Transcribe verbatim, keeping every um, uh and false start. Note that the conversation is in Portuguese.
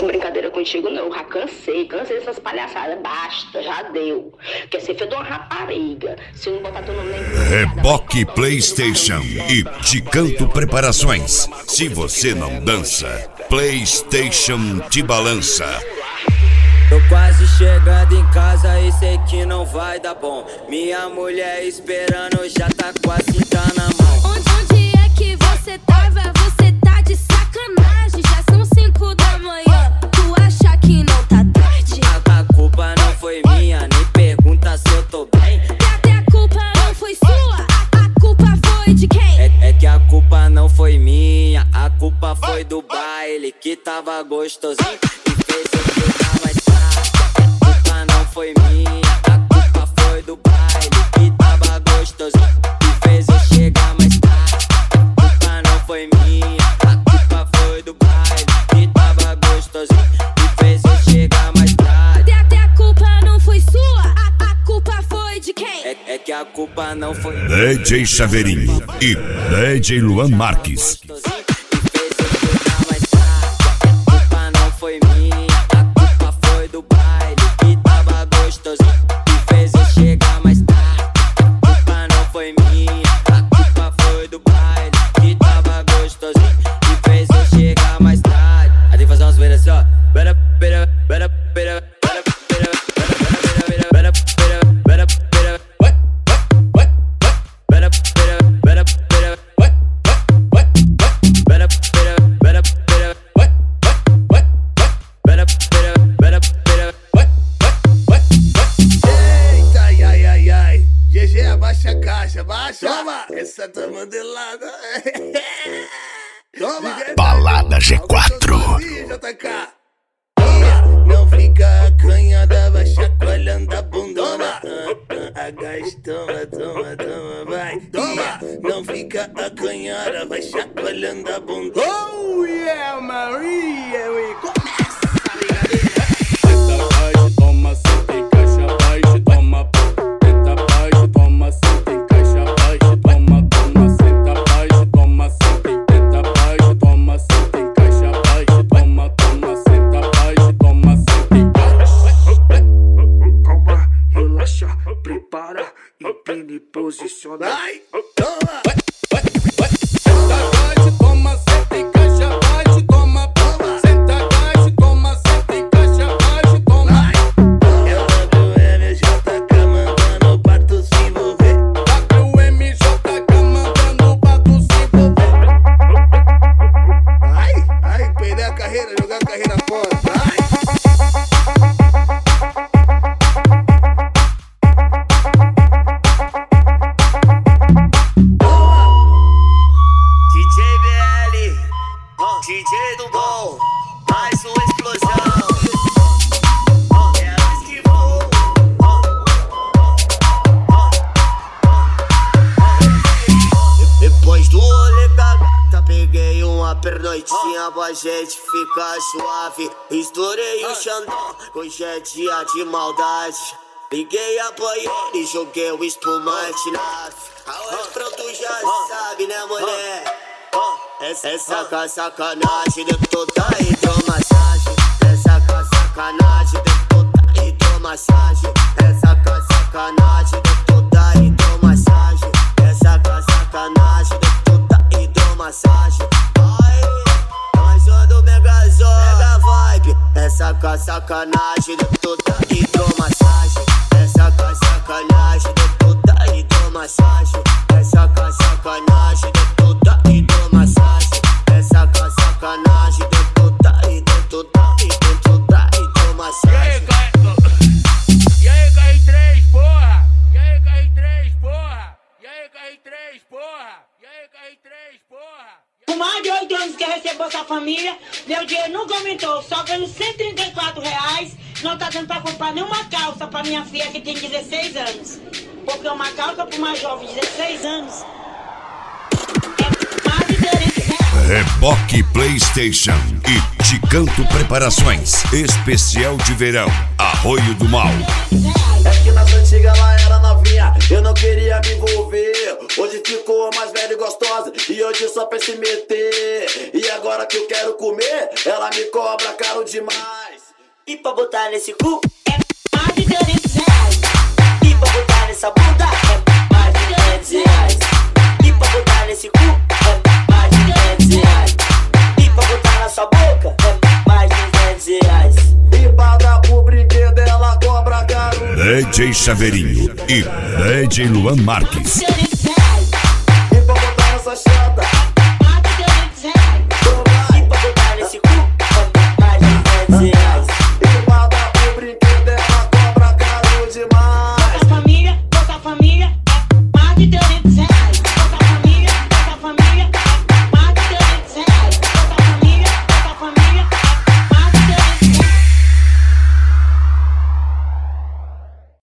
com brincadeira contigo, não. Eu já cansei, cansei dessas palhaçadas. Basta, já deu. Quer ser filho de uma rapariga. Se eu não botar teu nome na empresa. Reboque PlayStation e Te Canto Preparações. Se você não dança, PlayStation te balança. Tô quase chegando em casa e sei que não vai dar bom. Minha mulher esperando, já tá quase tá na mão. Onde, onde é que você tava? Você tá de sacanagem. Já são cinco da manhã. Tu acha que não tá tarde? A, a culpa não foi minha, nem pergunta se eu tô bem. Até a culpa não foi sua, a, a culpa foi de quem? É, é que a culpa não foi minha, a culpa foi do baile que tava gostosinho e fez eu chegar mais tarde. A culpa não foi minha, a culpa foi do baile que tava gostosinho e fez eu chegar mais tarde. A culpa não foi minha, a culpa foi do baile que tava gostosinho e fez eu chegar mais tarde. Até, até a culpa não foi sua, a, a culpa foi de quem? É, é que a culpa não foi D J Chaveirinho e D J Luan Marques. Essa tá modelada. Toma. Balada G quatro. Não fica acanhada, vai chacoalhando a bundona. Agacha, toma, toma, toma, vai. Toma. Não fica acanhada, vai chacoalhando a bundona. Oh yeah, Maria, we começa a brincadeira. Tenta baixo, toma, senta em caixa baixo, toma. Tenta baixo, toma, senta em caixa baixo, toma, toma, senta baixo, toma, senta em tenta baixo, toma, senta em caixa baixo, toma, toma, senta baixo, toma, senta em caixa. Calma, relaxa, prepara, empine, posiciona. Vai, toma. Senta baixo, toma, senta em caixa baixo, toma, toma, senta baixo, toma, senta em caixa baixo, toma. Ela do M J K mandando pra tu se envolver. W M J K mandando pra tu se envolver. Ai, ai, perder a carreira, jogar a carreira fora. Ai. D J B L, D J do bom, mais uma explosão. Elas que vão. Depois do rolê da gata, peguei uma pernoitinha pra gente ficar suave. Estourei o Xandão, hoje é dia de maldade. Liguei a banheira e joguei o espumante na Aonde pronto já sabe, né, mulher? Essa, essa com a sacanagem de toda hidromassagem. Essa com a sacanagem de toda hidromassagem. Essa com a sacanagem de toda hidromassagem. Essa com a sacanagem de toda hidromassagem. Ai, mais uma do Megazord, mega vibe. Essa com a sacanagem de toda hidromassagem. Essa com a sacanagem de toda hidromassagem. Essa com a sacanagem de toda hidromassagem. Essa com a sacanagem de toda e de toda e de toda hidromassagem. E aí, K R três, porra! E aí, K R três, porra! E aí, K R três, porra! E aí, K R três, porra! Com mais de oito anos que recebeu essa família, meu dinheiro nunca aumentou, só ganho cento e trinta e quatro reais. Não tá dando pra comprar nenhuma calça pra minha filha que tem dezesseis anos. Porque uma calça pra uma jovem de dezesseis anos é mais de trezentos reais. Reboque PlayStation e Te Canto Preparações. Especial de verão, Arroio do Mal. É que nas antigas ela era novinha, eu não queria me envolver. Hoje ficou mais velha e gostosa, e hoje só pra se meter. E agora que eu quero comer, ela me cobra caro demais. E pra botar nesse cu é mais de trezentos reais. E pra botar nessa bunda é mais de trezentos reais. E pra botar nesse cu é mais de trezentos reais. E pra botar na sua boca é mais de trezentos reais. E pra dar o brinquedo ela cobra caro. D J Chaveirinho e D J Luan Marques. E pra botar nessa chave